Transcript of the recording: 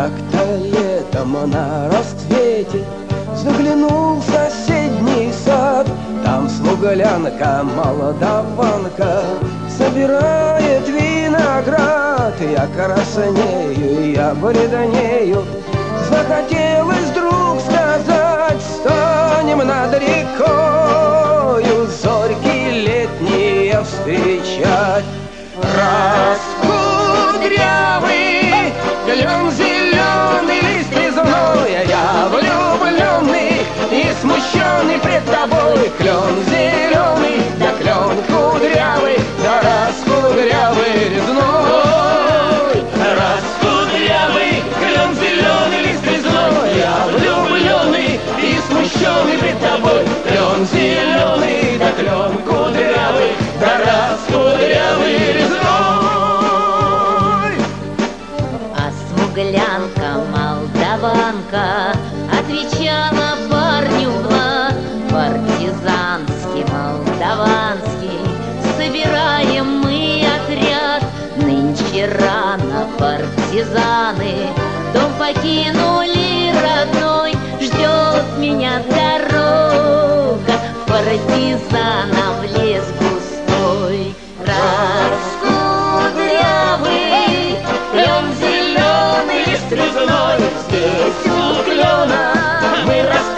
Как-то летом на рассвете заглянул в соседний сад. Там смуглянка, молдаванка собирает виноград. Я краснею, я бредонею, захотелось вдруг сказать: станем над рекою зорьки летние встречать. Раскудрявый клен зеленый, лист резной, я влюбленный и смущенный пред тобой. Клен зеленый, да клен кудрявый, да раскудрявый резной. Раскудрявый клен зеленый, лист резной, я влюбленный и смущенный пред тобой. Клен зеленый, да клен кудрявый, да раскудрявый резной. Смуглянка, молдаванка отвечала парню в лад: партизанский, молдаванский, собираем мы отряд. Нынче рано партизаны дом покинули родной. Ждет меня дорога в партизанов лес густой. Раскудрявый клен зеленый, лист резной, здесь у клена мы растем.